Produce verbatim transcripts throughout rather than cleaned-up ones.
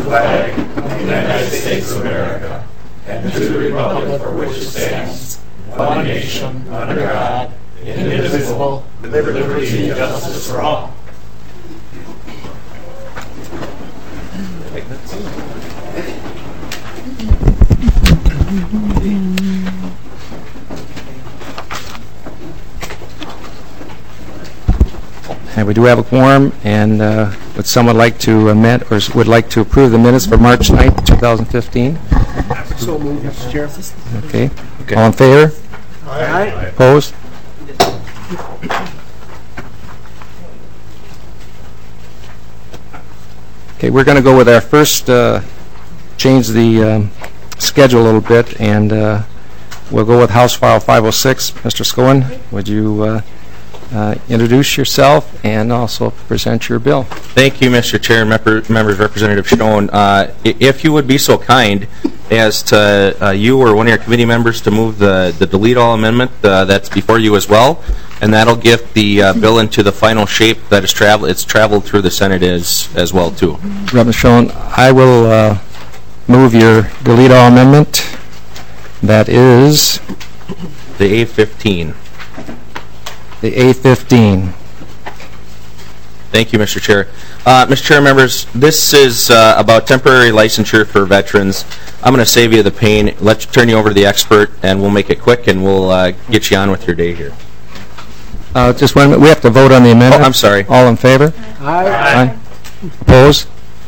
flag of the United States of America and to the republic for which it stands, one nation, under God, indivisible, with liberty and justice for all. And we do have a quorum, and uh, would someone like to amend or would like to approve the minutes for March ninth, two thousand fifteen? So moved, Mister Chair. Okay. Okay. All in favor? Aye. Opposed? Okay, we're going to go with our first, uh, change the um, schedule a little bit, and uh, we'll go with House File five oh six. Mister Scowen, would you uh, uh, introduce yourself and also present your bill? Thank you, Mister Chair, member, members, Representative Schoen. Uh, if you would be so kind as to uh, you or one of your committee members to move the, the delete all amendment uh, that's before you as well, and that'll get the uh, bill into the final shape that is travel it's traveled through the Senate as as well too. Representative Schoen, I will uh, move your delete all amendment. That is the A fifteen. the A fifteen. Thank you, Mister Chair. Uh, Mister Chair, members, this is uh, about temporary licensure for veterans. I'm going to save you the pain. Let's turn you over to the expert, and we'll make it quick, and we'll uh, get you on with your day here. Uh, just one minute. We have to vote on the amendment. Oh, I'm sorry. All in favor? Aye. Aye. Opposed?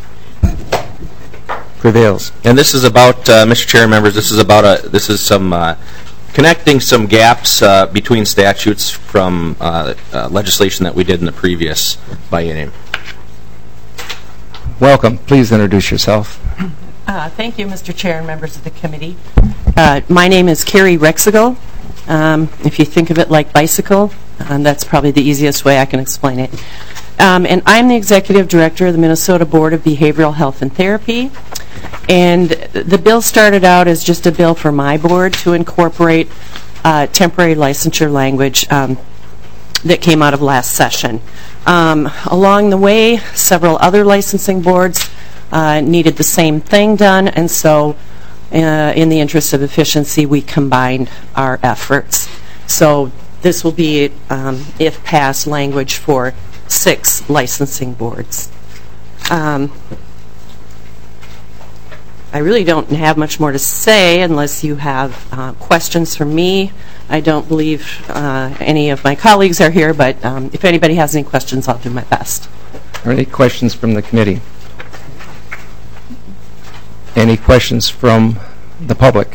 Prevails. And this is about, uh, Mister Chair, members, this is about a, this is some uh, connecting some gaps uh, between statutes from uh, uh, legislation that we did in the previous biennium. Welcome. Please introduce yourself. Uh, thank you, Mister Chair and members of the committee. Uh, my name is Carrie Rexigal. Um, if you think of it like bicycle, um, that's probably the easiest way I can explain it. Um, and I'm the Executive Director of the Minnesota Board of Behavioral Health and Therapy. And the bill started out as just a bill for my board to incorporate uh, temporary licensure language um, that came out of last session. Um, along the way, several other licensing boards uh, needed the same thing done, and so uh, in the interest of efficiency, we combined our efforts. So this will be, um, if passed, language for six licensing boards. Um, I really don't have much more to say unless you have uh, questions for me. I don't believe uh, any of my colleagues are here, but um, if anybody has any questions, I'll do my best. Are any questions from the committee? Any questions from the public?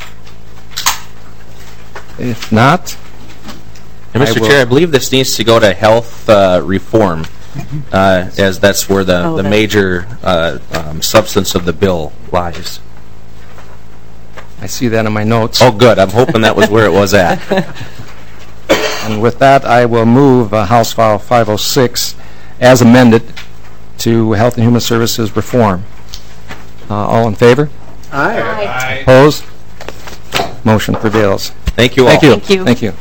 If not, and Mister I Chair, I believe this needs to go to health uh, reform, uh, as that's where the, oh, the major uh, um, substance of the bill lies. I see that in my notes. Oh, good. I'm hoping that was where it was at. And with that, I will move uh, House File five oh six as amended to Health and Human Services reform. Uh, all in favor? Aye. Aye. Opposed? Motion prevails. Thank you all. Thank you. Thank you. Thank you.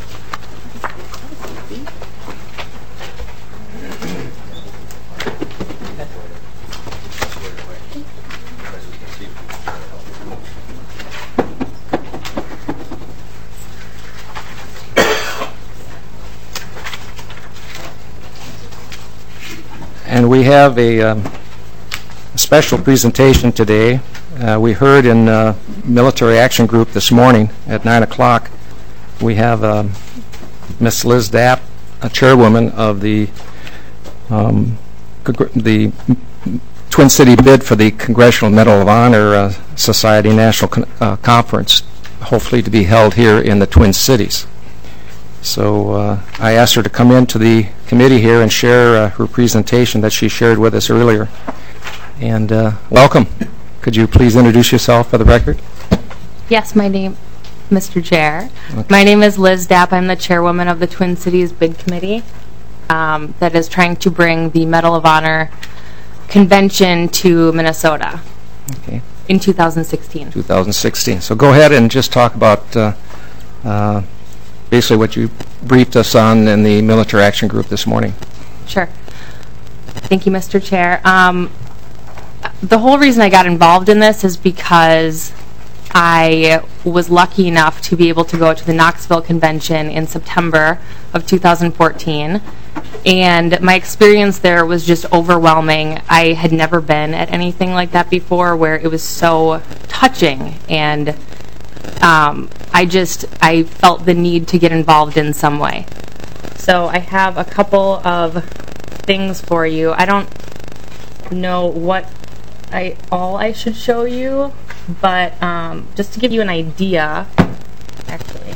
And we have a, um, a special presentation today. Uh, we heard in uh, Military Action Group this morning at nine o'clock. We have um, Miss Liz Dapp, a chairwoman of the um, the Twin City bid for the Congressional Medal of Honor uh, Society National Con uh, Conference, hopefully to be held here in the Twin Cities. So uh, I asked her to come into the committee here and share uh, her presentation that she shared with us earlier. And uh, welcome. Could you please introduce yourself for the record? Yes, my name, Mister Chair. Okay. My name is Liz Dapp. I'm the chairwoman of the Twin Cities Bid Committee um, that is trying to bring the Medal of Honor convention to Minnesota Okay. in two thousand sixteen. two thousand sixteen. So go ahead and just talk about uh, uh, basically what you briefed us on in the Military Action Group this morning. Sure. Thank you, Mister Chair. Um, the whole reason I got involved in this is because I was lucky enough to be able to go to the Knoxville Convention in September of two thousand fourteen, and my experience there was just overwhelming. I had never been at anything like that before, where it was so touching, and um, I just I felt the need to get involved in some way. So I have a couple of things for you. I don't know what I all I should show you, but um, just to give you an idea, actually.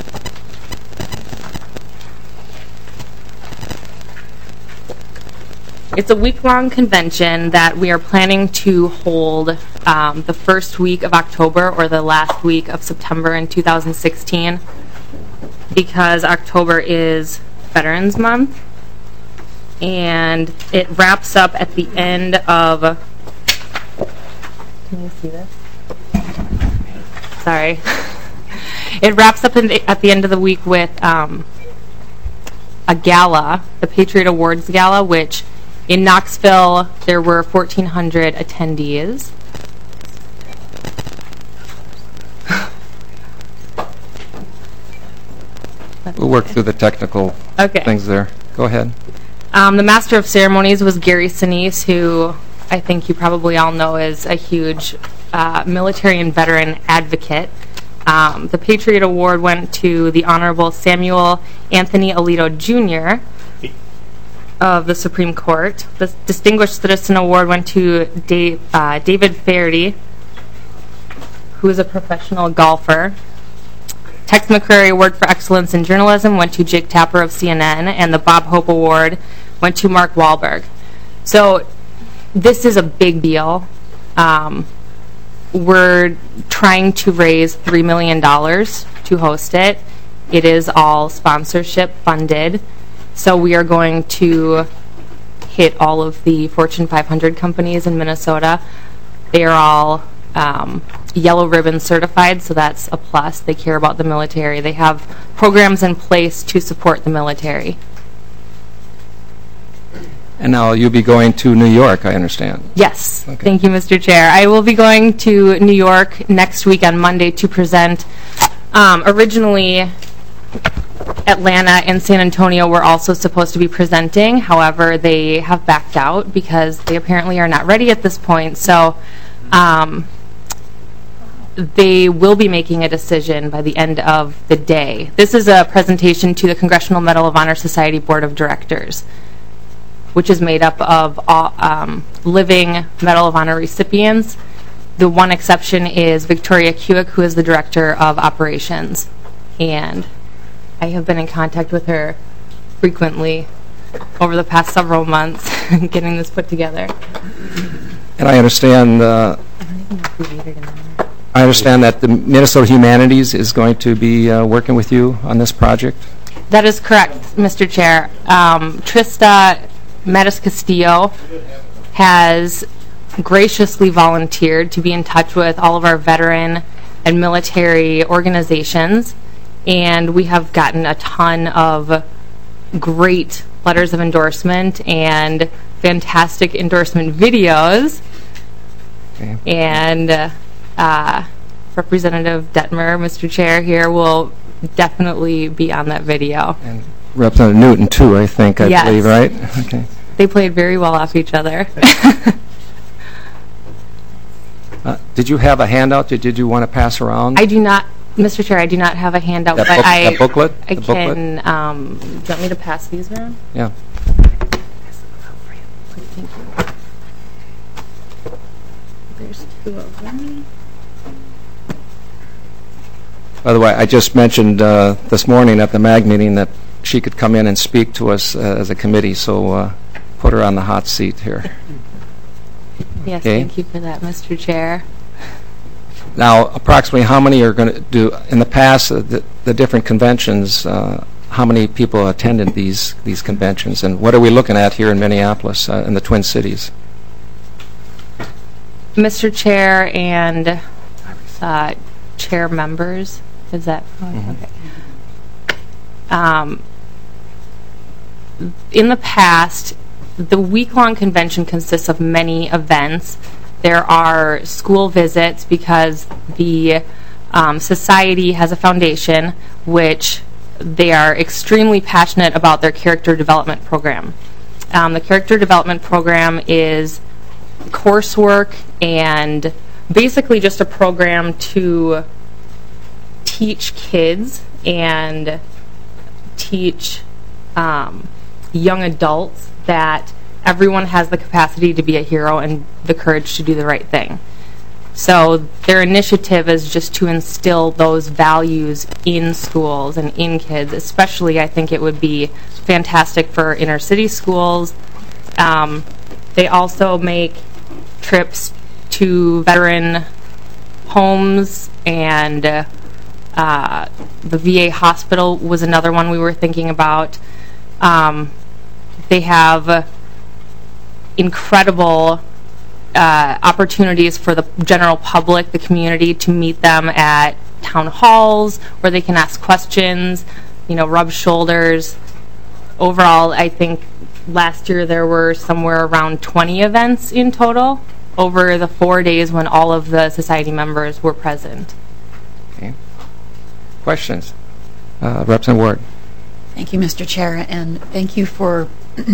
It's a week-long convention that we are planning to hold um, the first week of October or the last week of September in two thousand sixteen, because October is Veterans Month, and it wraps up at the end of... Can you see this? Sorry. It wraps up in the, at the end of the week with um, a gala, the Patriot Awards Gala, which in Knoxville there were fourteen hundred attendees. We'll work through the technical Okay. things there. Go ahead. Um, the Master of Ceremonies was Gary Sinise, who I think you probably all know is a huge uh, military and veteran advocate. Um, the Patriot Award went to the Honorable Samuel Anthony Alito Junior of the Supreme Court. The Distinguished Citizen Award went to Dave, uh, David Faherty, who is a professional golfer. Tex McCrary Award for Excellence in Journalism went to Jake Tapper of C N N, and the Bob Hope Award went to Mark Wahlberg. So this is a big deal. Um, we're trying to raise three million dollars to host it. It is all sponsorship funded. So we are going to hit all of the Fortune five hundred companies in Minnesota. They are all um, yellow ribbon certified, so that's a plus. They care about the military. They have programs in place to support the military. And now you'll be going to New York, I understand. Yes. Okay. Thank you, Mister Chair. I will be going to New York next week on Monday to present. Um, originally, Atlanta and San Antonio were also supposed to be presenting. However, they have backed out because they apparently are not ready at this point. So um, they will be making a decision by the end of the day. This is a presentation to the Congressional Medal of Honor Society Board of Directors, which is made up of all, um, living Medal of Honor recipients. The one exception is Victoria Kuick, who is the Director of Operations. And I have been in contact with her frequently over the past several months getting this put together. And I understand, uh, I understand that the Minnesota Humanities is going to be uh, working with you on this project. That is correct, Mister Chair. Um, Trista Metis Castillo has graciously volunteered to be in touch with all of our veteran and military organizations, and we have gotten a ton of great letters of endorsement and fantastic endorsement videos. Okay. And uh, uh, Representative Detmer, Mister Chair, here will definitely be on that video. And Representative Newton, too, I think, I Yes. believe, right? Okay. They played very well off each other. Uh, did you have a handout that did you want to pass around? I do not, Mister Chair, I do not have a handout, That but book- I that booklet? I The booklet? can. Um, do you want me to pass these around? Yeah. Thank you. There's two of them. By the way, I just mentioned uh, this morning at the MAG meeting that she could come in and speak to us uh, as a committee, so uh, put her on the hot seat here. Yes, Okay. thank you for that, Mister Chair. Now, approximately how many are going to do, in the past, uh, the, the different conventions, uh, how many people attended these, these conventions, and what are we looking at here in Minneapolis, uh, in the Twin Cities? Mister Chair and uh, chair members, is that Mm-hmm. okay? Um, in the past, the week-long convention consists of many events There are school visits because the um, society has a foundation which they are extremely passionate about their character development program. Um, the character development program is coursework and basically just a program to teach kids and teach um, young adults that everyone has the capacity to be a hero and the courage to do the right thing. So their initiative is just to instill those values in schools and in kids. Especially, I think it would be fantastic for inner city schools. Um, they also make trips to veteran homes, and uh, uh, the V A hospital was another one we were thinking about. Um, they have incredible uh, opportunities for the general public, the community, to meet them at town halls where they can ask questions, you know, rub shoulders. Overall, I think last year there were somewhere around twenty events in total over the four days when all of the society members were present. Okay. Questions? Uh, Representative Ward. Thank you, Mister Chair, and thank you for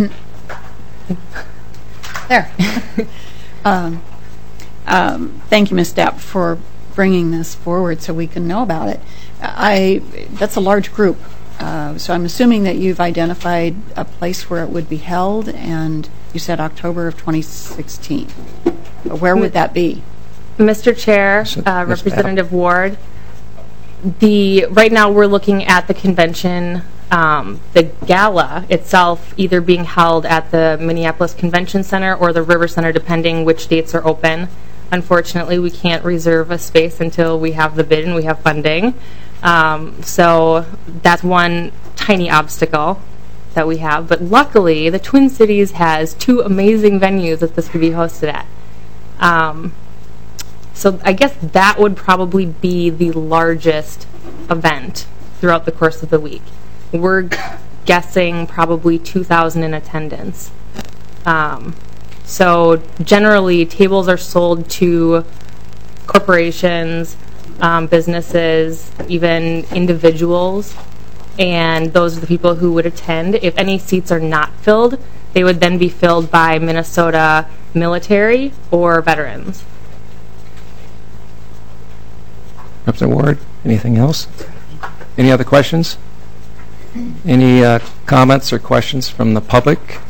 there. um, um, thank you, Miz Depp, for bringing this forward so we can know about it. I that's a large group, uh, so I'm assuming that you've identified a place where it would be held, and you said October of twenty sixteen. Where would that be? Mister Chair, uh, Representative Ward, the right now we're looking at the convention, um, the gala itself either being held at the Minneapolis Convention Center or the River Center, depending which dates are open. Unfortunately, we can't reserve a space until we have the bid and we have funding. Um, so that's one tiny obstacle that we have. But luckily, the Twin Cities has two amazing venues that this could be hosted at. Um, so I guess that would probably be the largest event throughout the course of the week. We're guessing probably two thousand in attendance. Um, so generally, tables are sold to corporations, um, businesses, even individuals, and those are the people who would attend. If any seats are not filled, they would then be filled by Minnesota military or veterans. Representative Ward, anything else? Any other questions? Any uh, comments or questions from the public?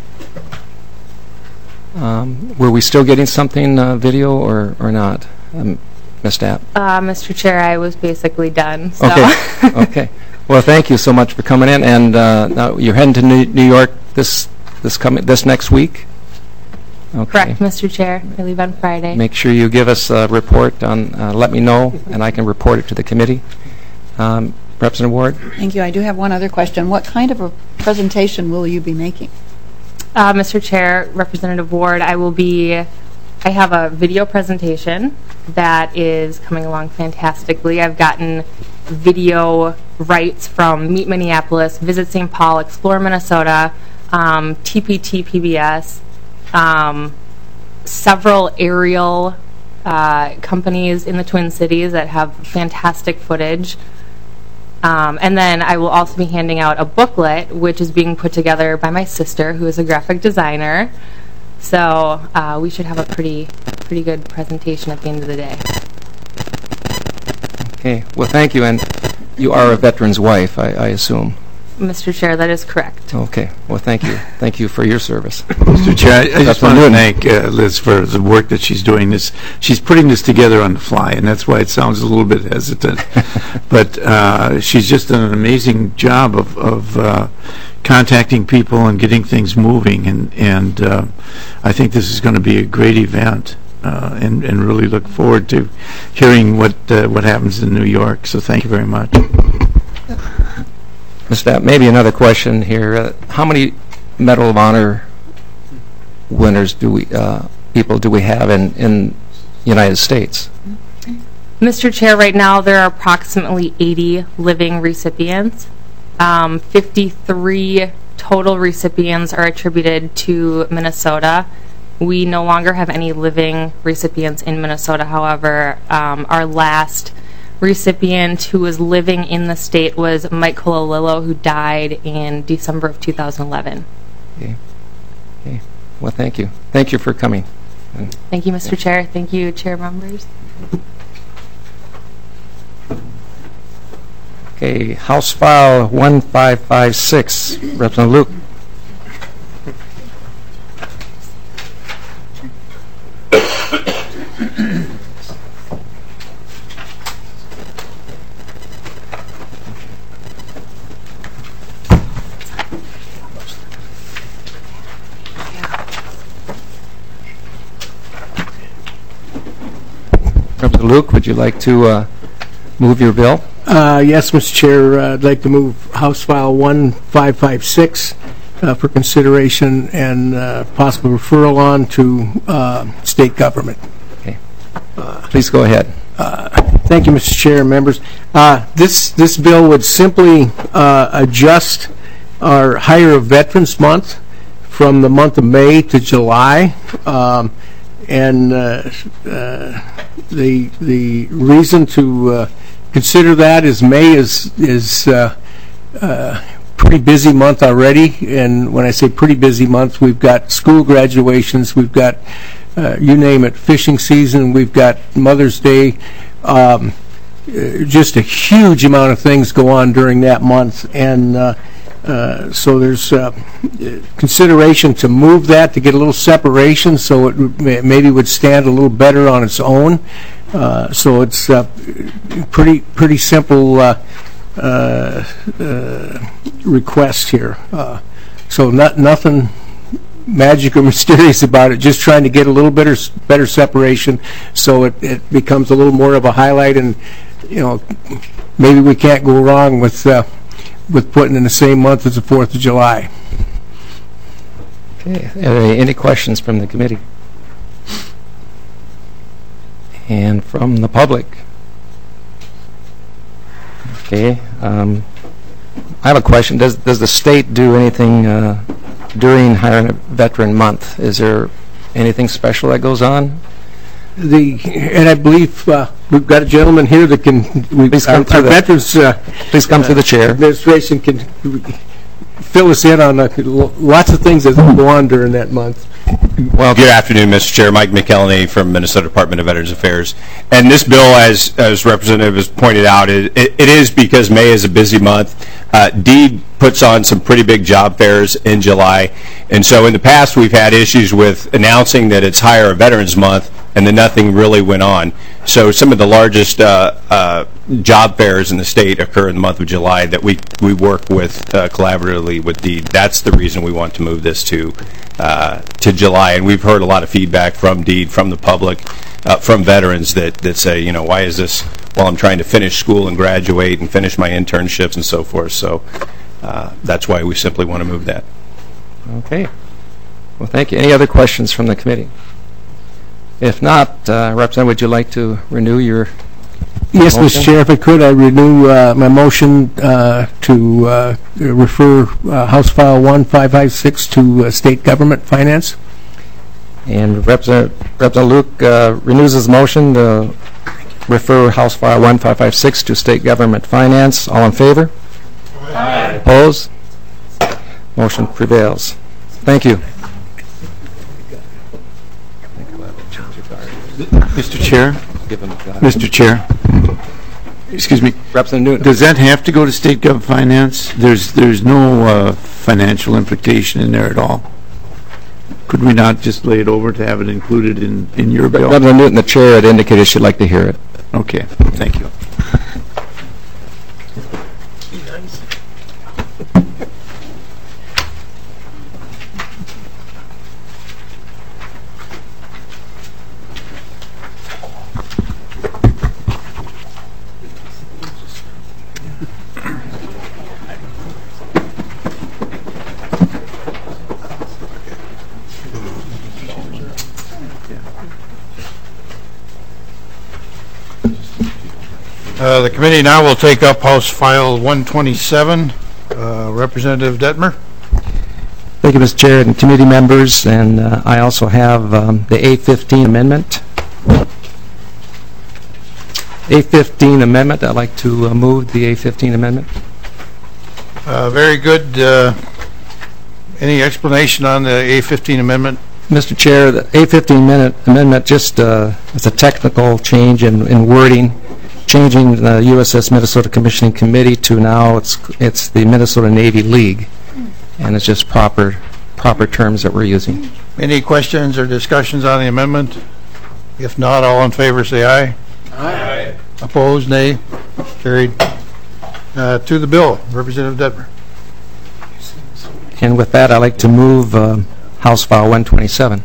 Um, were we still getting something uh, video or, or not? Um, Miz Stapp? Uh, Mister Chair, I was basically done. So. Okay. Okay. Well, thank you so much for coming in. And uh, now you're heading to New, New York this this coming this next week. Okay. Correct, Mister Chair. I leave on Friday. Make sure you give us a report on. Uh, let me know, and I can report it to the committee. Um, Representative Ward. Thank you. I do have one other question. What kind of a presentation will you be making? Uh, Mister Chair, Representative Ward, I will be. I have a video presentation that is coming along fantastically. I've gotten video rights from Meet Minneapolis, Visit Saint Paul, Explore Minnesota, um, T P T P B S, um, several aerial uh, companies in the Twin Cities that have fantastic footage. Um, and then I will also be handing out a booklet, which is being put together by my sister, who is a graphic designer. So uh, we should have a pretty, pretty good presentation at the end of the day. Okay. Well, thank you. And you are a veteran's wife, I, I assume. Mister Chair, that is correct. Okay. Well, thank you. Thank you for your service. Mister Chair, I, I just That's want to good. thank uh, Liz for the work that she's doing. This, she's putting this together on the fly, and that's why it sounds a little bit hesitant. But uh, she's just done an amazing job of, of uh, contacting people and getting things moving, and, and uh, I think this is going to be a great event, uh, and, and really look forward to hearing what uh, what happens in New York. So thank you very much. Miz Stapp, maybe another question here. Uh, how many Medal of Honor winners do we, uh, people do we have in in United States? Mister Chair, right now there are approximately eighty living recipients. Um, fifty-three total recipients are attributed to Minnesota, We no longer have any living recipients in Minnesota. However, um, our last recipient who was living in the state was Mike Cololillo, who died in December of two thousand eleven. Okay. Okay. Well, thank you. Thank you for coming. And Thank you, Mister Chair. Thank you, chair members. Okay, House File one five five six, Representative Luke. Representative Luke, would you like to uh, move your bill? Uh, Yes, Mister Chair, uh, I'd like to move House File one five five six uh, for consideration and uh, possible referral on to uh, state government. Okay. Please go ahead. Thank you, Mister Chair and members. Uh, This this bill would simply uh, adjust our Hire a Veterans Month from the month of May to July. Um, And uh, uh, the the reason to uh, consider that is May is is uh, uh, pretty busy month already, and when I say pretty busy month, we've got school graduations, we've got uh, you name it, fishing season, we've got Mother's Day, um, uh, just a huge amount of things go on during that month, and uh, uh, so there's uh, consideration to move that to get a little separation, so it may- maybe would stand a little better on its own. Uh, so it's uh, pretty pretty simple uh, uh, uh, request here. Uh, so not nothing magic or mysterious about it. Just trying to get a little better better separation, so it, it becomes a little more of a highlight. And you know, maybe we can't go wrong with uh, with putting in the same month as the Fourth of July. Okay. Any, any questions from the committee? And from the public? Okay. Um, I have a question. Does does the state do anything uh, during Hiring a Veteran Month? Is there anything special that goes on? The and I believe uh, we've got a gentleman here that can. We, Please our, come to our the- veterans uh, Please come to the chair. administration can fill us in on uh, lots of things that go on during that month. Well, good afternoon, Mister Chair. Mike McElhenney from Minnesota Department of Veterans Affairs. And this bill, as as Representative has pointed out, it, it, it is because May is a busy month. Uh, DEED puts on some pretty big job fairs in July. And so in the past, we've had issues with announcing that it's Hire a Veterans Month, and then nothing really went on. So some of the largest uh, uh, job fairs in the state occur in the month of July that we, we work with uh, collaboratively with DEED. That's the reason we want to move this to uh, to July. And we've heard a lot of feedback from DEED, from the public, uh, from veterans that, that say, you know, why is this while I'm trying to finish school and graduate and finish my internships and so forth. So uh, that's why we simply want to move that. Okay. Well, thank you. Any other questions from the committee? If not, uh, Representative, would you like to renew your Yes, motion? Mister Chair, if I could, I renew uh, my motion uh, to uh, refer uh, House File one five five six to uh, State Government Finance. And Representative, Representative Luke uh, renews his motion to refer House File one five five six to State Government Finance. All in favor? Aye. Opposed? Motion prevails. Thank you. Mister Chair, Give him a Mister Chair, excuse me, Representative Newton. does that have to go to State Gov Finance? There's there's no uh, financial implication in there at all. Could we not just lay it over to have it included in, in your bill? Representative Newton, the chair, had indicated she'd like to hear it. Okay, thank you. Uh, The committee now will take up House File one twenty-seven. Uh, Representative Detmer. Thank you, Mister Chair and committee members. And uh, I also have um, the A fifteen amendment. A fifteen amendment. I'd like to uh, move the A fifteen amendment. Uh, very good. Uh, any explanation on the A fifteen amendment? Mister Chair, the A fifteen minute amendment just uh, is a technical change in, in wording, changing the U S S Minnesota Commissioning Committee to now it's it's the Minnesota Navy League, and it's just proper proper terms that we're using. Any questions or discussions on the amendment? If not, all in favor say aye. Aye. Opposed, nay. Carried. Uh, to the bill, Representative Detmer. And with that, I'd like to move uh, House File one twenty-seven.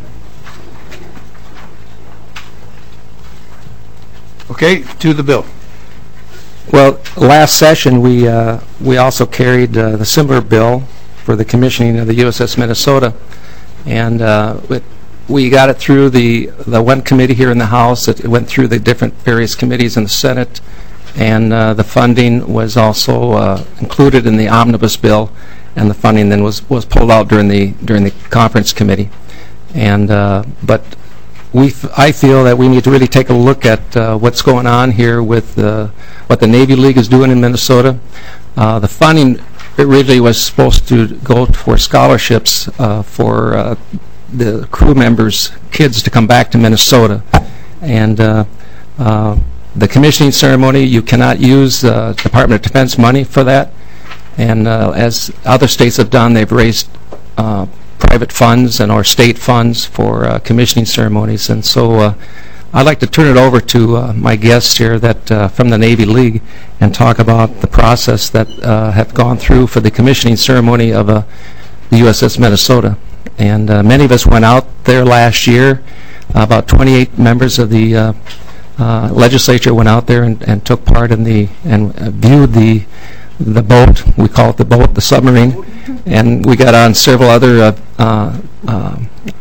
Okay, to the bill. Well, last session we uh, we also carried uh, the similar bill for the commissioning of the U S S Minnesota, and uh, it, we got it through the the one committee here in the House. It, it went through the different various committees in the Senate, and uh, the funding was also uh, included in the omnibus bill, and the funding then was was pulled out during the during the conference committee, and uh, but. We f I feel that we need to really take a look at uh, what's going on here with uh, what the Navy League is doing in Minnesota. Uh, the funding originally was supposed to go for scholarships uh, for uh, the crew members' kids to come back to Minnesota. And uh, uh, the commissioning ceremony, you cannot use uh, Department of Defense money for that. And uh, as other states have done, they've raised uh, private funds and or state funds for uh, commissioning ceremonies, and so uh, I'd like to turn it over to uh, my guests here that uh, from the Navy League and talk about the process that uh, have gone through for the commissioning ceremony of uh, the U S S Minnesota. And uh, many of us went out there last year. Uh, about twenty-eight members of the uh, uh, legislature went out there and, and took part in the and uh, viewed the the boat. We call it the boat, the submarine, and we got on several other uh, uh, uh,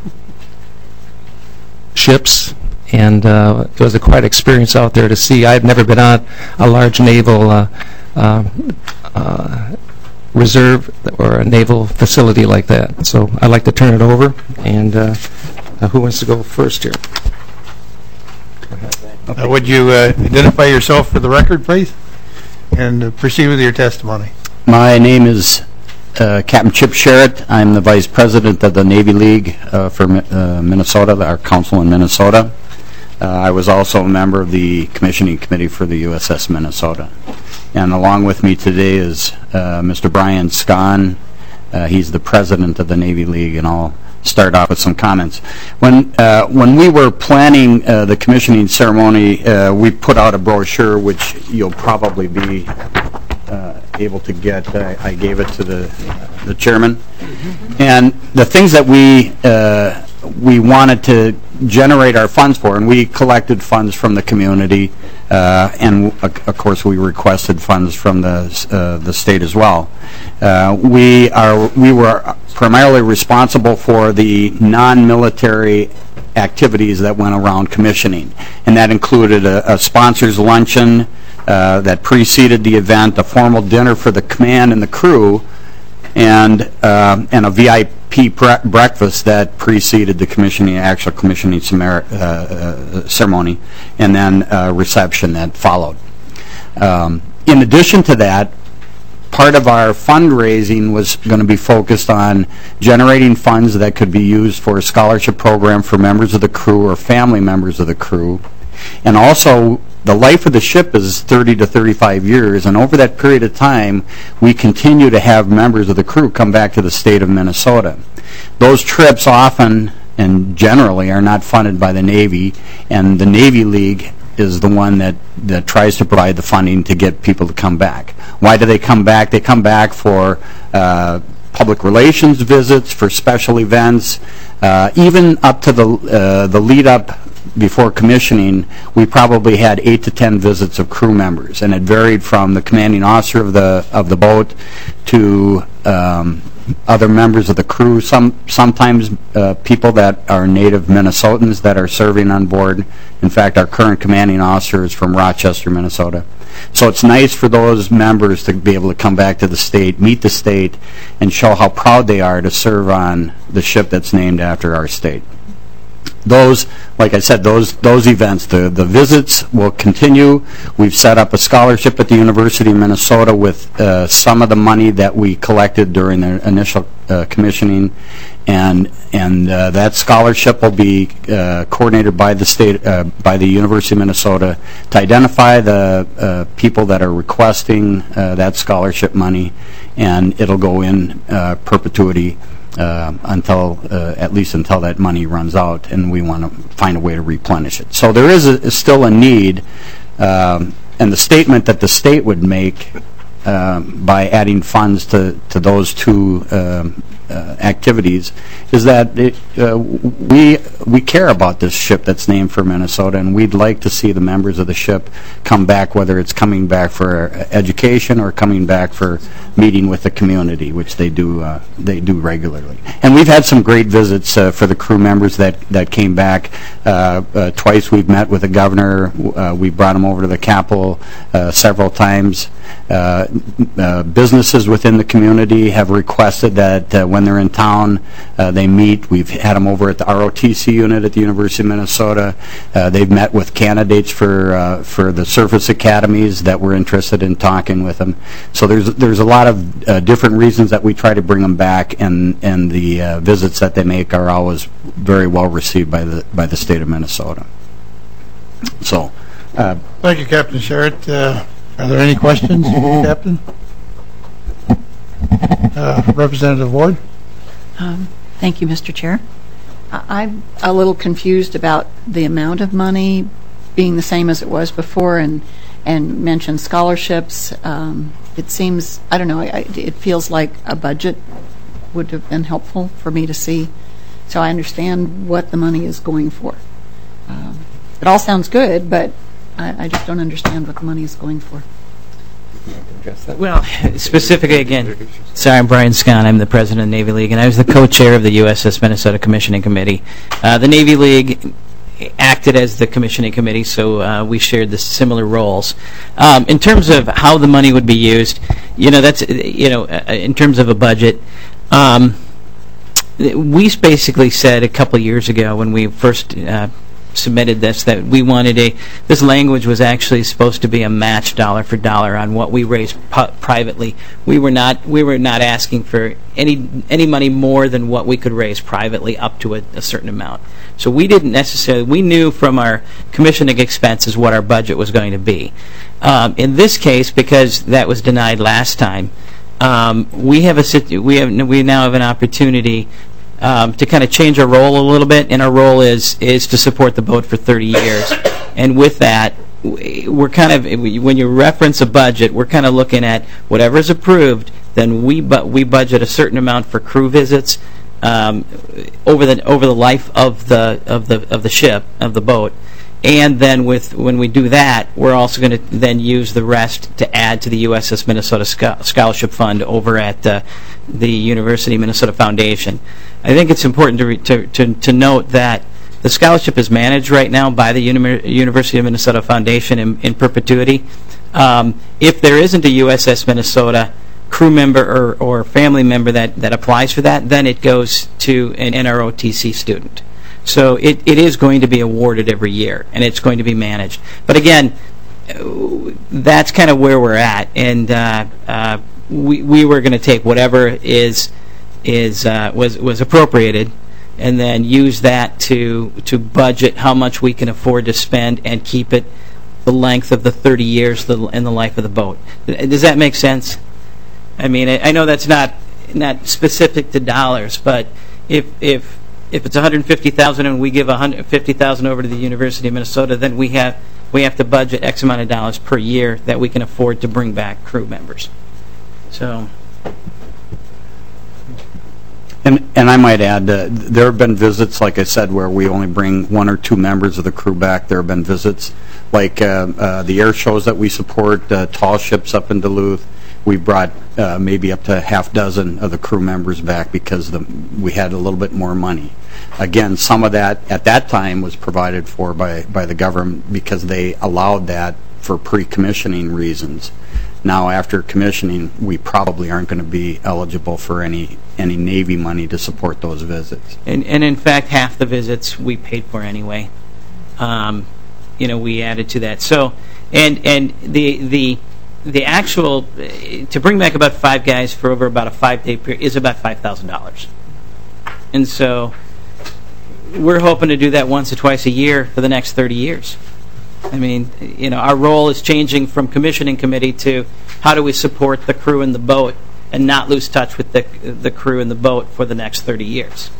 ships, and uh, it was a quite experience out there to see. I've never been on a large naval uh, uh, uh, reserve or a naval facility like that. So I'd like to turn it over, and uh, uh, who wants to go first here? Uh, would you uh, identify yourself for the record, please? And uh, proceed with your testimony. My name is uh, Captain Chip Sherritt. I'm the Vice President of the Navy League uh, for uh, Minnesota, our council in Minnesota. Uh, I was also a member of the Commissioning Committee for the U S S Minnesota. And along with me today is uh, Mister Brian Scahn. Uh, he's the President of the Navy League, and I'll start off with some comments. When uh, when we were planning uh, the commissioning ceremony, uh, we put out a brochure, which you'll probably be uh, able to get. I, I gave it to the the chairman, and the things that we uh, we wanted to generate our funds for, and we collected funds from the community, uh, and of course we requested funds from the uh, the state as well. Uh, we are we were primarily responsible for the non-military activities that went around commissioning, and that included a, a sponsors luncheon uh, that preceded the event, a formal dinner for the command and the crew, and uh, and a V I P breakfast that preceded the commissioning, actual commissioning uh, uh, ceremony, and then a reception that followed. Um, in addition to that, part of our fundraising was going to be focused on generating funds that could be used for a scholarship program for members of the crew or family members of the crew. And also, the life of the ship is thirty to thirty-five years, and over that period of time, we continue to have members of the crew come back to the state of Minnesota. Those trips often and generally are not funded by the Navy, and the Navy League is the one that, that tries to provide the funding to get people to come back. Why do they come back? They come back for uh, public relations visits, for special events, uh, even up to the, uh, the lead up before commissioning. We probably had eight to ten visits of crew members, and it varied from the commanding officer of the, of the boat to um, other members of the crew, some sometimes uh, people that are native Minnesotans that are serving on board. In fact, our current commanding officer is from Rochester, Minnesota. So it's nice for those members to be able to come back to the state, meet the state, and show how proud they are to serve on the ship that's named after our state. Those, like I said, those those events, the, the visits will continue. We've set up a scholarship at the University of Minnesota with uh, some of the money that we collected during the initial uh, commissioning, and and uh, that scholarship will be uh, coordinated by the state, uh, by the University of Minnesota to identify the uh, people that are requesting uh, that scholarship money, and it'll go in uh, perpetuity. Uh, until, uh, at least until that money runs out, and we want to find a way to replenish it. So there is, a, is still a need, um, and the statement that the state would make uh, by adding funds to, to those two um, uh, activities is that it, uh, we we care about this ship that's named for Minnesota, and we'd like to see the members of the ship come back, whether it's coming back for education or coming back for meeting with the community, which they do uh, they do regularly. And we've had some great visits uh, for the crew members that, that came back. Uh, uh, twice we've met with the governor. Uh, we brought him over to the Capitol uh, several times. Uh, uh, businesses within the community have requested that uh, when they're in town, uh, they meet. We've had them over at the R O T C unit at the University of Minnesota. Uh, they've met with candidates for uh, for the surface academies that were interested in talking with them. So there's there's a lot of uh, different reasons that we try to bring them back, and and the uh, visits that they make are always very well received by the by the state of Minnesota. So, uh, thank you, Captain Sherritt. Uh, are there any questions, Captain? Uh, Representative Ward. Um, thank you, Mister Chair. I, I'm a little confused about the amount of money being the same as it was before, and and mentioned scholarships. Um, it seems, I don't know, I, it feels like a budget would have been helpful for me to see, so I understand what the money is going for. Um, it all sounds good, but I, I just don't understand what the money is going for. Well, specifically, again, sorry, I'm Brian Scott. I'm the president of the Navy League, and I was the co-chair of the U S S Minnesota Commissioning Committee. Uh, the Navy League acted as the commissioning committee, so uh, we shared the similar roles. Um, in terms of how the money would be used, you know, that's, you know, uh, in terms of a budget, um, we basically said a couple of years ago when we first uh, submitted this that we wanted a, this language was actually supposed to be a match dollar for dollar on what we raised pu- privately. We were not we were not asking for any any money more than what we could raise privately up to a, a certain amount. So we didn't necessarily, we knew from our commissioning expenses what our budget was going to be. Um, in this case, because that was denied last time, um, we have a we have we now have an opportunity Um, to kind of change our role a little bit, and our role is is to support the boat for thirty years. And with that, we're kind of, when you reference a budget, we're kind of looking at whatever is approved. Then we bu- we budget a certain amount for crew visits um, over the over the life of the of the of the ship of the boat. And then with when we do that, we're also going to then use the rest to add to the U S S Minnesota Scho- Scholarship Fund over at uh, the University of Minnesota Foundation. I think it's important to, re- to, to, to note that the scholarship is managed right now by the Uni- University of Minnesota Foundation in, in perpetuity. Um, if there isn't a U S S Minnesota crew member or, or family member that, that applies for that, then it goes to an N R O T C student. So it, it is going to be awarded every year, and it's going to be managed. But again, that's kind of where we're at, and uh, uh, we we were going to take whatever is is uh, was was appropriated, and then use that to to budget how much we can afford to spend and keep it the length of the thirty years and the life of the boat. Does that make sense? I mean, I, I know that's not not specific to dollars, but if if If it's one hundred fifty thousand dollars and we give one hundred fifty thousand dollars over to the University of Minnesota, then we have we have to budget X amount of dollars per year that we can afford to bring back crew members. So, and and I might add, uh, there have been visits, like I said, where we only bring one or two members of the crew back. There have been visits like uh, uh, the air shows that we support, uh, tall ships up in Duluth. we brought uh, maybe up to a half dozen of the crew members back because the, we had a little bit more money. Again, some of that at that time was provided for by, by the government because they allowed that for pre-commissioning reasons. Now, after commissioning, we probably aren't going to be eligible for any any Navy money to support those visits. And, and in fact, half the visits we paid for anyway. Um, you know, we added to that. So, and and the the the actual uh, to bring back about five guys for over about a five-day period is about five thousand dollars. And so, we're hoping to do that once or twice a year for the next thirty years. I mean, you know, our role is changing from commissioning committee to how do we support the crew in the boat and not lose touch with the the crew in the boat for the next thirty years.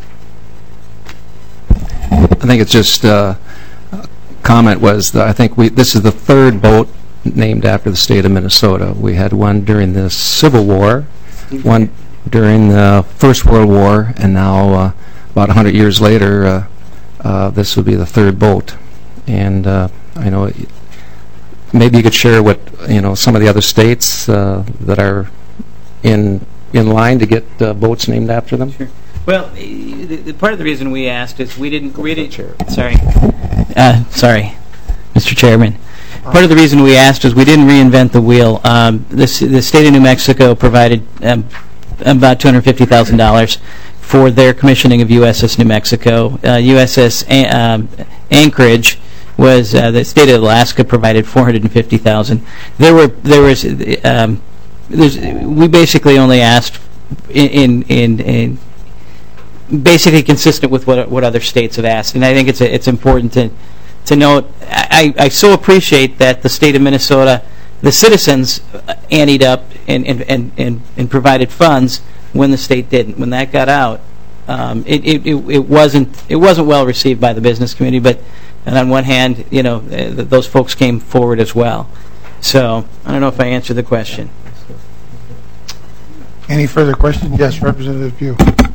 I think it's just uh, comment was that I think we this is the third boat named after the state of Minnesota. We had one during the Civil War, one during the First World War, and now uh, about one hundred years later, uh, uh, this will be the third boat. And uh, I know maybe you could share what you know some of the other states uh, that are in in line to get uh, boats named after them. Sure. Well, the, the part of the reason we asked is we didn't. We didn't sorry, uh, sorry, Mister Chairman. Part of the reason we asked is we didn't reinvent the wheel. Um, this, the state of New Mexico provided um, about two hundred fifty thousand dollars for their commissioning of U S S New Mexico. Uh, U S S An- um, Anchorage was uh, the state of Alaska provided four hundred fifty thousand dollars. There were there was um, there's, we basically only asked in in, in basically consistent with what what other states have asked, and I think it's a, it's important to to note. I, I so appreciate that the state of Minnesota, the citizens anteed up and and, and, and and provided funds when the state didn't. When that got out, um, it, it, it it wasn't it wasn't well received by the business community, but. And on one hand, you know, uh, those folks came forward as well. So I don't know if I answered the question. Any further questions? Yes, Representative Pugh.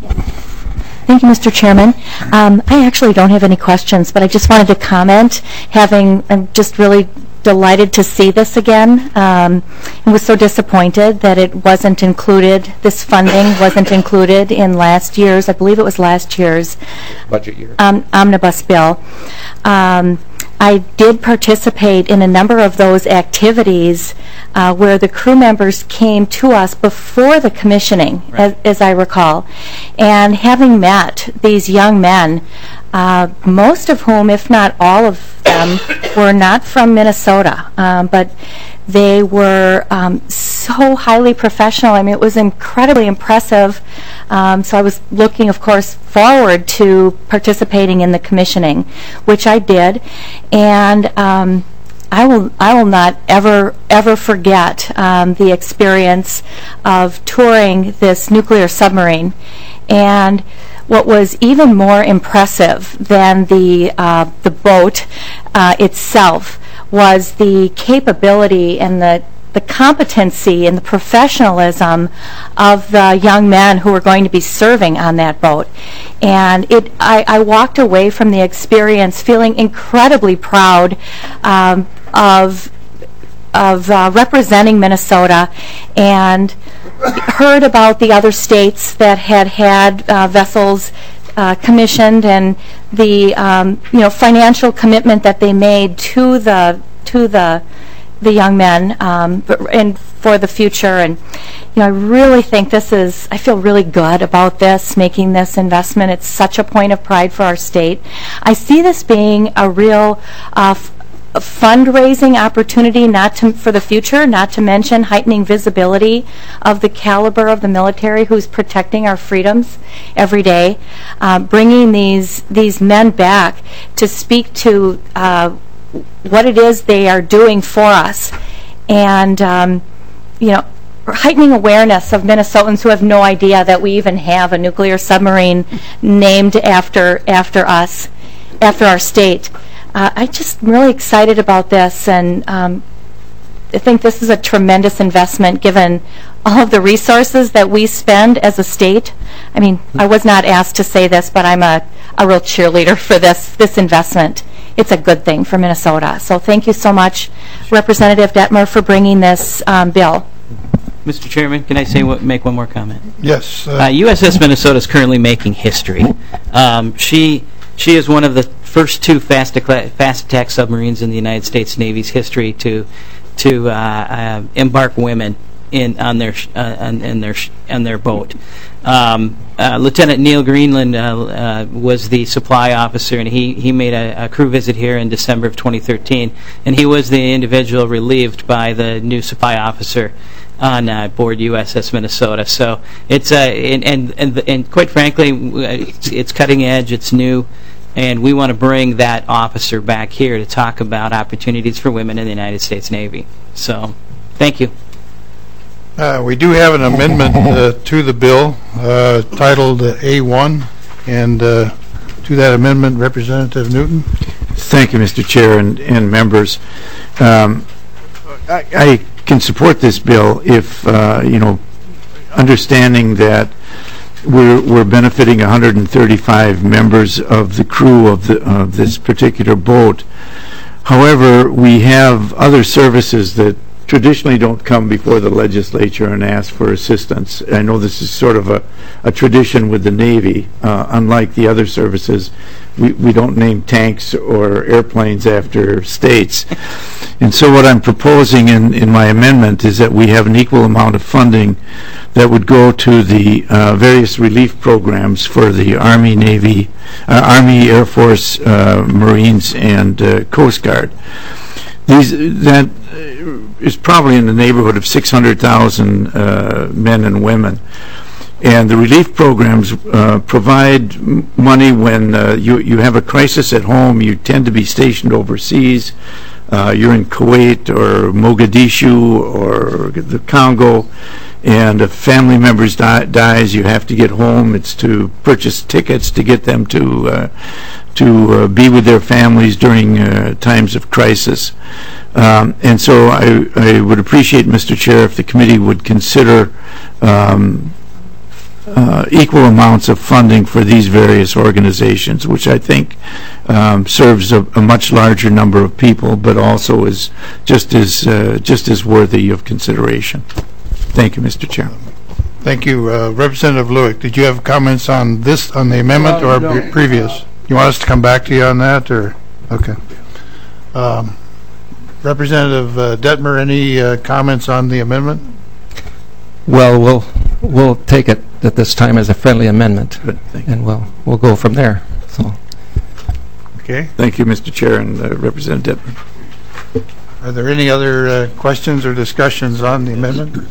Thank you, Mister Chairman. Um, I actually don't have any questions, but I just wanted to comment, having, I'm just really delighted to see this again. Um, I was so disappointed that it wasn't included, this funding wasn't included in last year's, I believe it was last year's budget year um, omnibus bill. Um, I did participate in a number of those activities uh, where the crew members came to us before the commissioning, right. as, as I recall. And having met these young men, uh, most of whom, if not all of them, were not from Minnesota, um, but they were um, so highly professional. I mean, it was incredibly impressive. Um, so I was looking, of course, forward to participating in the commissioning, which I did, and um, I will I will not ever ever forget um, the experience of touring this nuclear submarine. And what was even more impressive than the uh, the boat uh, itself was the capability and the the competency and the professionalism of the young men who were going to be serving on that boat. And it, I, I walked away from the experience feeling incredibly proud um, of of uh, representing Minnesota, and heard about the other states that had had uh, vessels uh, commissioned, and the um, you know financial commitment that they made to the to the the young men um, but, and for the future. And you know I really think this is I feel really good about this, making this investment. It's such a point of pride for our state. I see this being a real uh, f- a fundraising opportunity, not to, for the future, not to mention heightening visibility of the caliber of the military who's protecting our freedoms every day, uh, bringing these these men back to speak to uh, what it is they are doing for us, and um, you know, heightening awareness of Minnesotans who have no idea that we even have a nuclear submarine named after after us, after our state. Uh, I'm just really excited about this, and um, I think this is a tremendous investment given all of the resources that we spend as a state. I mean, I was not asked to say this, but I'm a, a real cheerleader for this, this investment. It's a good thing for Minnesota. So thank you so much, Representative Dettmer, for bringing this um, bill. Mister Chairman, can I say what, make one more comment? Yes. Uh, U S S Minnesota is currently making history. Um, she she is one of the first two fast, fast attack submarines in the United States Navy's history to to uh, uh, embark women in on their uh, on, in their on their boat. Um, uh, Lieutenant Neil Greenland uh, uh, was the supply officer, and he he made a, a crew visit here in December of twenty thirteen, and he was the individual relieved by the new supply officer on uh, board U S S Minnesota. So it's uh, and, and and and quite frankly, it's, it's cutting edge. It's new. And we want to bring that officer back here to talk about opportunities for women in the United States Navy. So, thank you. Uh, we do have an amendment uh, to the bill uh, titled uh, A one, and uh, to that amendment, Representative Newton. Thank you, Mister Chair and, and members. Um, I, I can support this bill if, uh, you know, understanding that We're, we're benefiting one hundred thirty-five members of the crew of, the, of this particular boat. However, we have other services that traditionally don't come before the legislature and ask for assistance. I know this is sort of a, a tradition with the Navy. Uh, unlike the other services, we, we don't name tanks or airplanes after states. And so what I'm proposing in, in my amendment is that we have an equal amount of funding that would go to the uh, various relief programs for the Army, Navy, uh, Army, Air Force, uh, Marines, and uh, Coast Guard. These that is probably in the neighborhood of six hundred thousand uh, men and women. And the relief programs uh, provide m- money when uh, you, you have a crisis at home. You tend to be stationed overseas. Uh, you're in Kuwait or Mogadishu or the Congo, and if family members die, dies, you have to get home. It's to purchase tickets to get them to uh, to uh, be with their families during uh, times of crisis. Um, and so I, I would appreciate, Mister Chair, if the committee would consider um, uh, equal amounts of funding for these various organizations, which I think um, serves a, a much larger number of people, but also is just as uh, just as worthy of consideration. Thank you, Mister Chair. Thank you, uh, Representative Lewick. Did you have comments on this, on the amendment, Uh, or no. pre- previous? You want us to come back to you on that, or okay? Um, Representative uh, Detmer, any uh, comments on the amendment? Well, we'll we'll take it at this time as a friendly amendment, Good, thank you. and we'll we'll go from there. So, Okay. Thank you, Mister Chair and uh, Representative Detmer. Are there any other uh, questions or discussions on the amendment?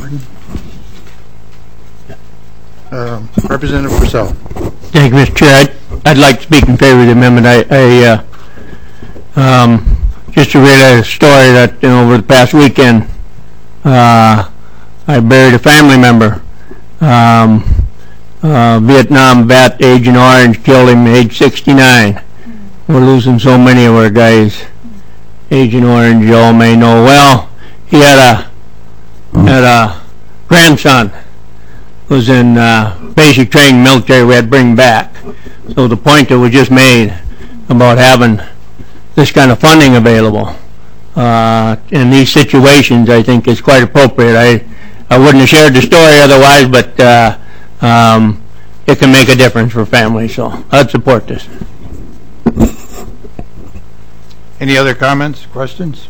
Um, Representative Purcell. Thank you, Mister Chair. I'd, I'd like to speak in favor of the amendment. I, I uh, um, just to relay a story that, you know, over the past weekend, uh, I buried a family member. Um, uh, Vietnam vet, Agent Orange, killed him age sixty-nine. We're losing so many of our guys. Agent Orange, you all may know well. He had a had a grandson who was in uh, basic training military. We had to bring back. So the point that was just made about having this kind of funding available uh, in these situations, I think, is quite appropriate. I I wouldn't have shared the story otherwise, but uh, um, it can make a difference for families. So I'd support this. Any other comments, questions?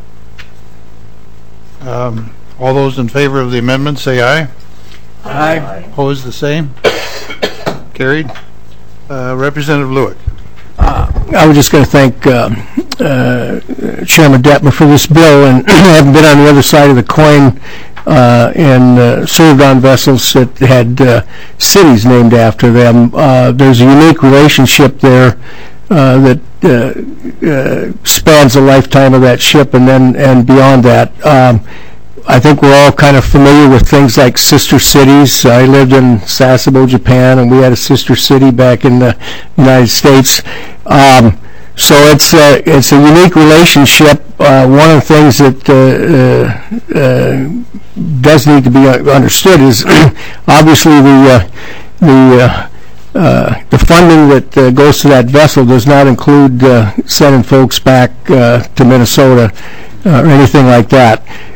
Um, all those in favor of the amendment, say aye. Aye. Opposed, the same. Carried. Uh, Representative Lewick. I was just going to thank uh, uh, Chairman Detmer for this bill, and having been on the other side of the coin uh, and uh, served on vessels that had uh, cities named after them, uh, there's a unique relationship there uh, that uh, uh, spans the lifetime of that ship and then and beyond that. Um, I think we're all kind of familiar with things like sister cities. I lived in Sasebo, Japan, and we had a sister city back in the United States. Um, so it's uh, it's a unique relationship. Uh, one of the things that uh, uh, uh, does need to be understood is obviously the uh, the uh, uh, the funding that uh, goes to that vessel does not include uh, sending folks back uh, to Minnesota uh, or anything like that.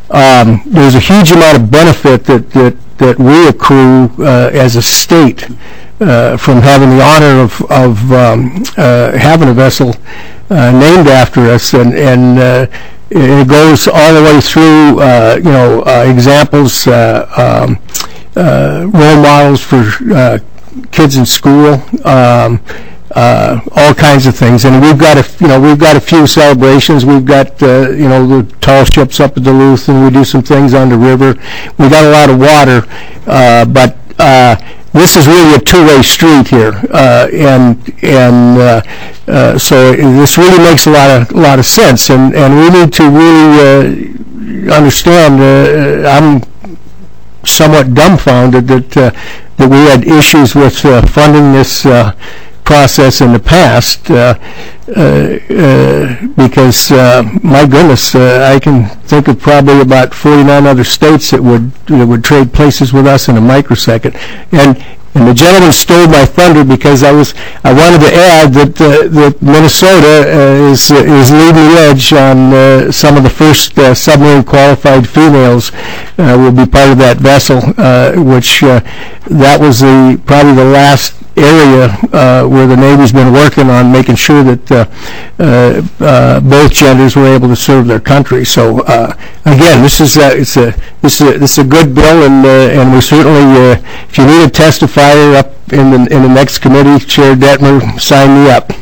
um, there's a huge amount of benefit that, that, that we accrue uh, as a state uh, from having the honor of, of um, uh, having a vessel uh, named after us, and, and uh, it goes all the way through, uh, you know, uh, examples, uh, um, uh, role models for uh, kids in school, um, uh, all kinds of things. And we've got a, you know, we've got a few celebrations. We've got, uh, you know, the tall ships up at Duluth, and we do some things on the river. We got a lot of water, uh, but uh, this is really a two-way street here, uh, and and uh, uh, so this really makes a lot of a lot of sense, and and we need to really uh, understand. Uh, I'm somewhat dumbfounded that uh, that we had issues with uh, funding this uh, process in the past, uh, uh, uh, because uh, my goodness, uh, I can think of probably about forty-nine other states that would that would trade places with us in a microsecond. And and the gentleman stole my thunder, because I was I wanted to add that uh, that Minnesota uh, is uh, is leading the edge on uh, some of the first uh, submarine qualified females uh, will be part of that vessel, uh, which uh, that was the probably the last area uh, where the Navy's been working on making sure that uh, uh, uh, both genders were able to serve their country. So uh, again, this is a, it's a this is a, this is a good bill, and uh, and we certainly, uh, if you need a testifier up in the in the next committee, Chair Detmer, sign me up.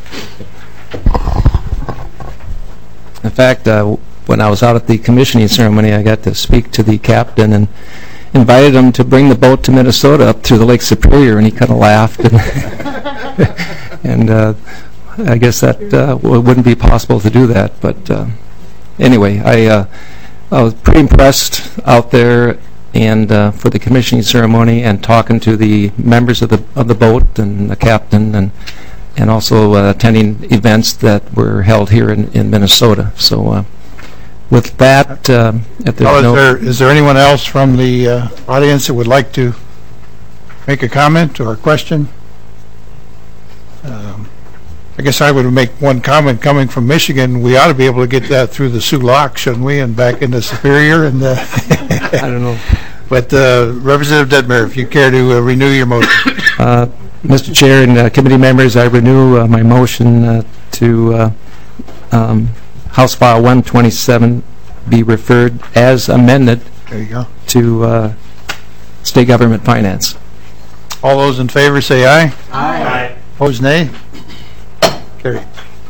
In fact, uh, when I was out at the commissioning ceremony, I got to speak to the captain and invited him to bring the boat to Minnesota up through the Lake Superior, and he kind of laughed. And, and uh, I guess that uh, w- wouldn't be possible to do that. But uh, anyway, I, uh, I was pretty impressed out there and uh, for the commissioning ceremony, and talking to the members of the of the boat and the captain, and and also uh, attending events that were held here in, in Minnesota. So. Uh, With that, uh, if there's Well, is no... there, is there anyone else from the uh, audience that would like to make a comment or a question? Um, I guess I would make one comment. Coming from Michigan, we ought to be able to get that through the Sioux Lock, shouldn't we, and back into Superior? And uh, I don't know. But uh, Representative Detmer, if you care to uh, renew your motion. Uh, Mister Chair and uh, committee members, I renew uh, my motion uh, to uh, um, House File one twenty-seven be referred as amended There you go. to uh, State Government Finance. All those in favor say aye. Aye. Opposed, nay. Carried.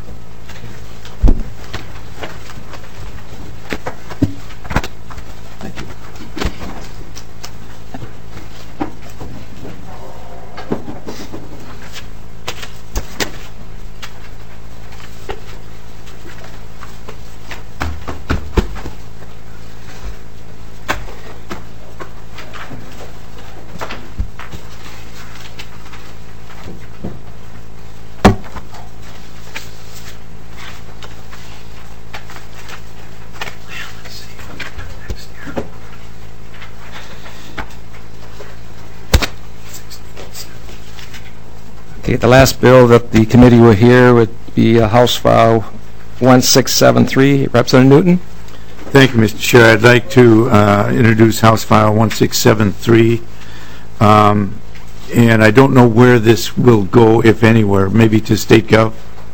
Okay, the last bill that the committee will hear would be uh, House File one six seven three. Representative Newton. Thank you, Mister Chair. I'd like to uh, introduce House File one six seven three. Um, and I don't know where this will go, if anywhere. Maybe to State Gov?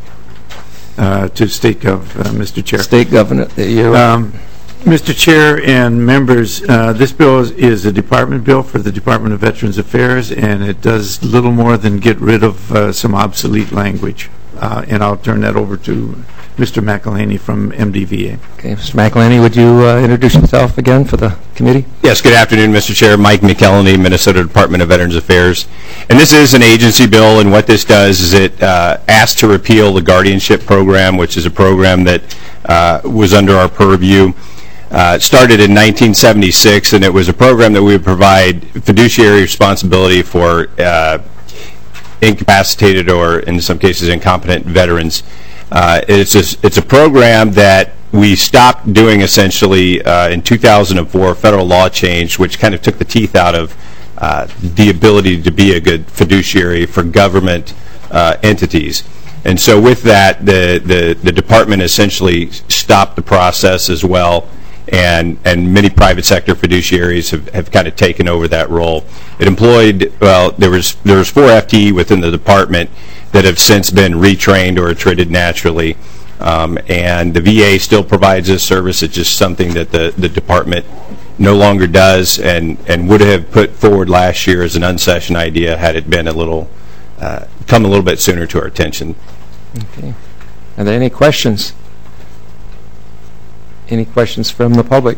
Uh, to State Gov, uh, Mister Chair. State Government. You. Um, Mister Chair and members, uh, this bill is, is a department bill for the Department of Veterans Affairs, and it does little more than get rid of uh, some obsolete language. Uh, and I'll turn that over to Mister McElhaney from M D V A. Okay, Mister McElhaney, would you uh, introduce yourself again for the committee? Yes, good afternoon, Mister Chair. Mike McElhaney, Minnesota Department of Veterans Affairs. And this is an agency bill, and what this does is it uh, asks to repeal the guardianship program, which is a program that uh, was under our purview. Uh, it started in nineteen seventy-six, and it was a program that we would provide fiduciary responsibility for uh, incapacitated or, in some cases, incompetent veterans. Uh, it's, a, it's a program that we stopped doing essentially uh, in two thousand four. Federal law changed, which kind of took the teeth out of uh, the ability to be a good fiduciary for government uh, entities. And so with that, the, the, the department essentially stopped the process as well. and and many private sector fiduciaries have, have kind of taken over that role. It employed, well, there was there was four F T E within the department that have since been retrained or attrited naturally, um, and the V A still provides this service. It's just something that the the department no longer does, and and would have put forward last year as an unsession idea had it been a little uh, come a little bit sooner to our attention. Okay. Are there any questions? Any questions from the public?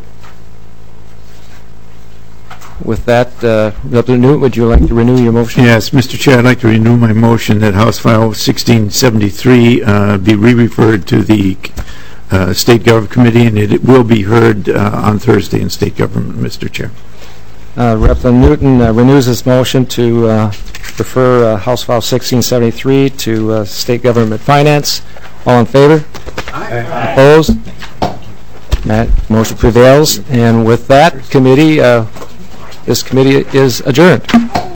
With that, uh, Representative Newton, would you like to renew your motion? Yes, Mister Chair, I'd like to renew my motion that House File sixteen seventy-three uh, be re-referred to the uh, State Government Committee, and it will be heard uh, on Thursday in State Government, Mister Chair. Uh, Representative Newton uh, renews his motion to uh, refer uh, House File sixteen seventy-three to uh, State Government Finance. All in favor? Aye. Opposed? That motion prevails. And with that, committee, uh, this committee is adjourned.